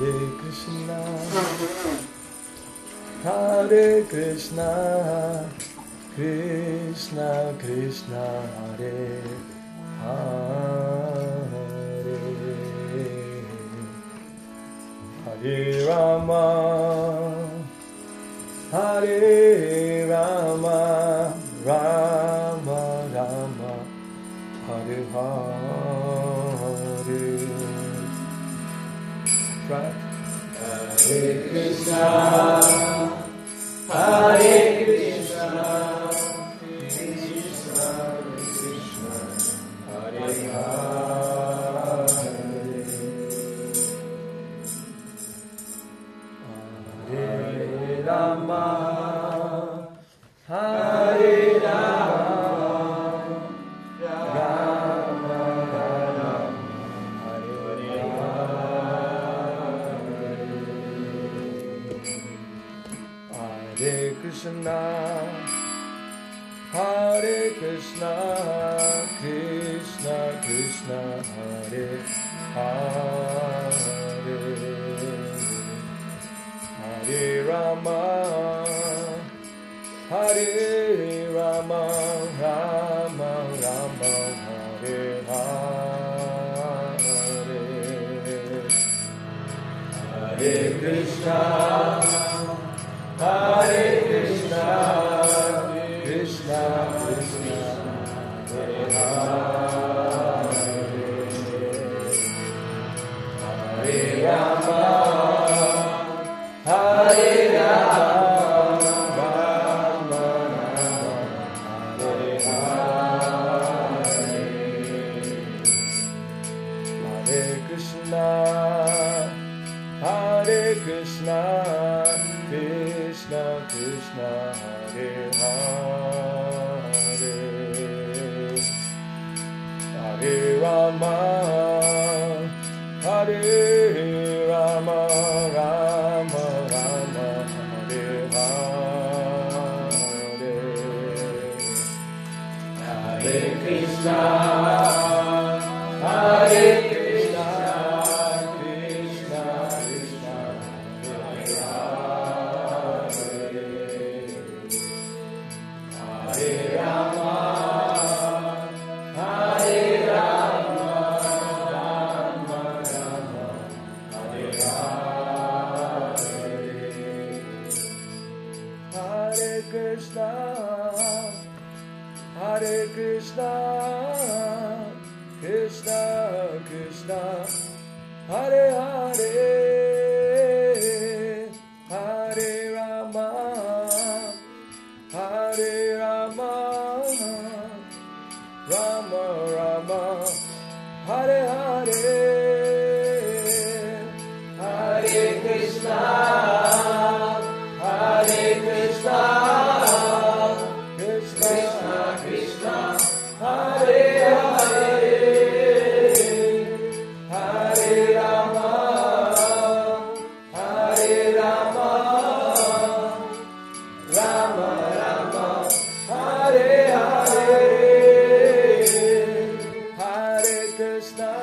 Hare Krishna, Krishna Krishna, Hare Hare, Hare Rama, Hare Rama, Rama Rama, Hare Hare. Right? Hare Krishna, Hare Krishna, Krishna Krishna, Hare Hare, Hare Rama, Hare Rama, Rama Rama, Hare Hare. Hare Krishna, Hare Krishna, Krishna Krishna, Hare Hare, Hare Rama, Hare Rama, Rama Rama, Hare Hare, Hare Krishna, Hare Krishna, Krishna Krishna, Hare Hare, Hare Rama, Hare Rama, Rama Rama, Hare Hare, Hare Krishna, Hare Krishna, Krishna Krishna, Hare Hare, Hare Rama, Hare Rama, Rama Rama, Hare Hare, Hare Krishna, Hare Krishna, Krishna Krishna, Hare Hare, Hare Rama, Hare Rama, Rama Rama, Hare Hare, Hare Krishna, Hare Krishna, Krishna Krishna, Hare Hare, Hare Rama, Hare Rama, Rama Rama, Hare Hare, Hare Krishna, Hare Krishna, Krishna Krishna, Hare Hare, Hare Rama, Hare Rama, Rama Rama, Hare Hare, Hare Krishna,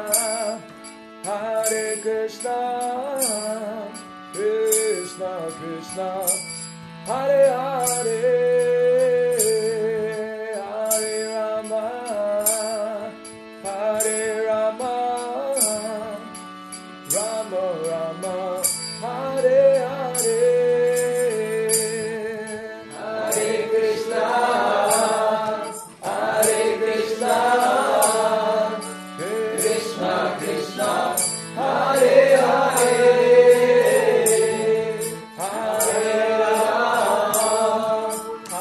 Hare Krishna, Krishna Krishna, Hare Hare, Hare Rama, Hare Rama, Rama Rama, Hare Hare, Hare Krishna, Hare Krishna, Krishna Krishna, Hare Hare, Hare Rama,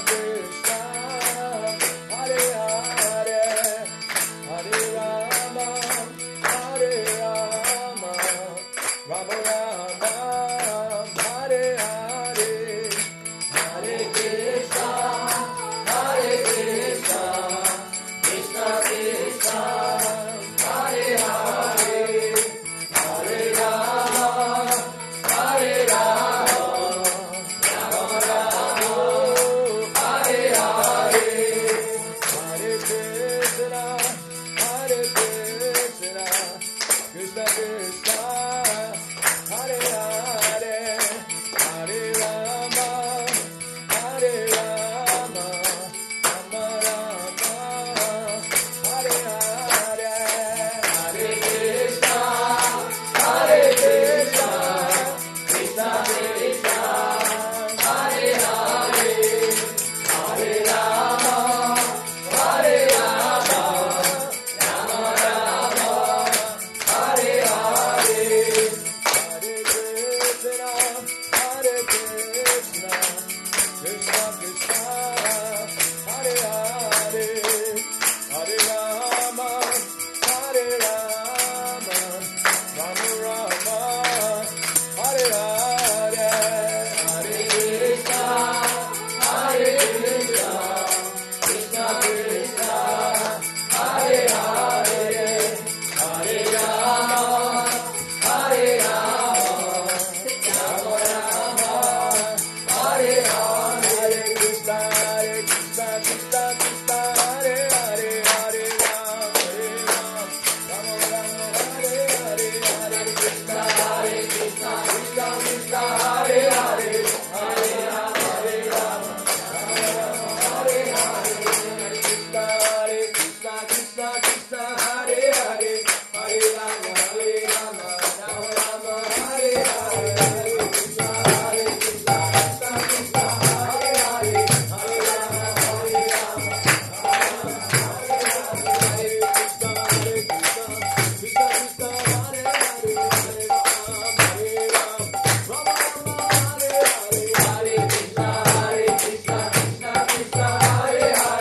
Krishna, Hare Hare, Hare Rama, Hare Rama, Rama Rama, Hare Hare, Hare Krishna, Krishna Krishna, Hare Hare, Hare Rama, Hare Rama, Rama Rama, Hare Hare, Hare Krishna, Krishna Krishna, Hare Hare, Hare Rama, Hare Rama, Rama Rama, Hare Hare, Hare Krishna, Krishna Krishna, Hare Hare, Hare Rama, Hare Rama, Rama Rama, Hare Hare, Hare Krishna, Krishna Krishna, Hare Hare, Hare Rama, Hare Rama, Rama Rama, Hare Hare, Hare Krishna, Krishna Krishna, Hare Hare, Hare Rama, Hare Rama, Rama Rama, Hare Hare, Krishna Krishna, Krishna Krishna, Hare Hare, Hare Ram, Rama Rama, Hare Hare, Hare Krishna, Krishna Krishna, Hare Hare, Hare Ram, Rama Rama, Hare Hare, Hare Krishna, Krishna Krishna, Hare Hare, Hare Rama, Rama Rama, Hare Hare, Hare Krishna, Krishna Krishna, Hare Hare, Hare Rama, Hare Krishna, Krishna Krishna, Hare Hare, Hare Rama, Rama Rama, Hare Hare, Hare Krishna, Krishna Krishna, Hare Hare.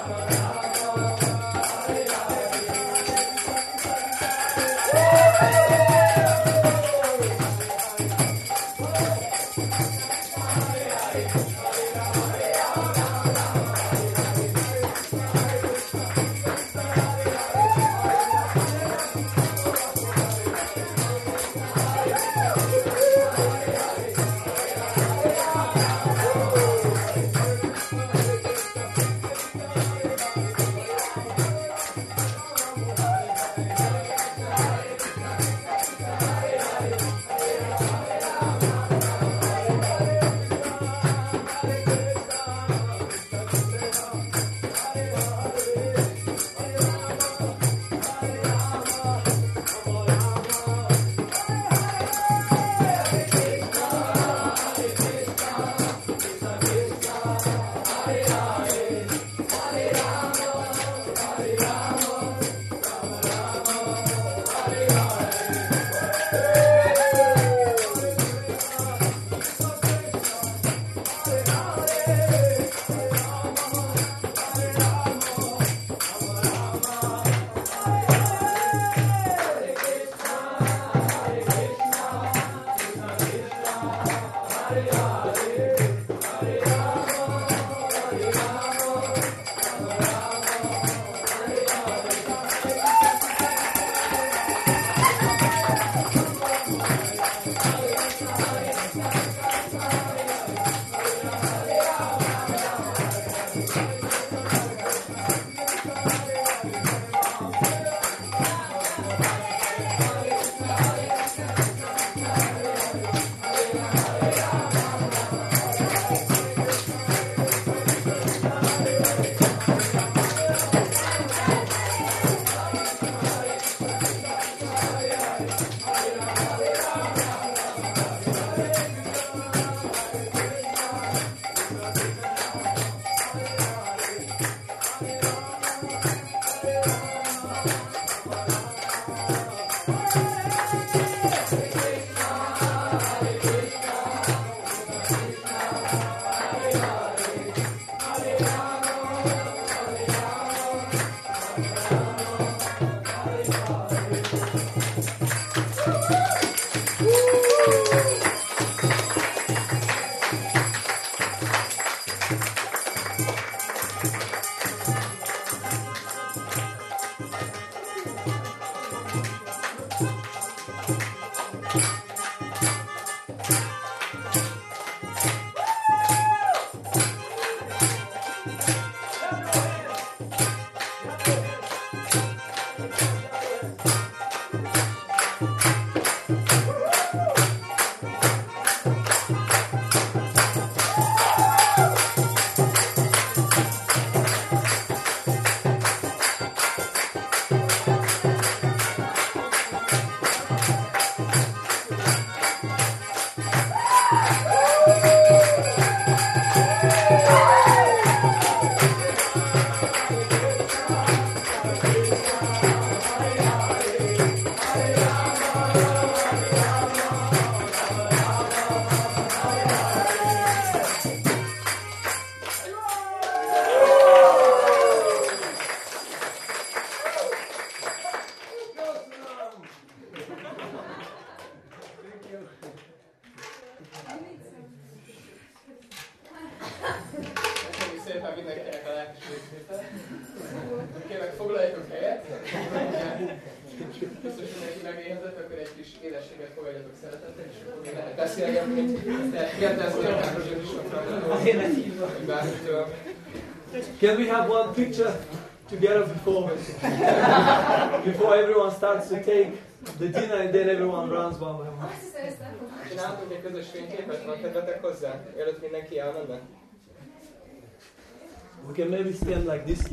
szépen mindenkinek a lelkes részvétel. Kérlek, foglaljatok helyet. Biztos mindenki megéhezett, akkor egy kis édességet fogadjatok szeretettel, és akkor még lehet beszélgetni. Kérdezni a Károsan bármitől. Can we have one picture together before everyone starts to take the dinner and then everyone runs one by one? Csináltunk egy közös fényképet, van kedvetek hozzá? Előtt mindenki elmenne? We can maybe stand like this.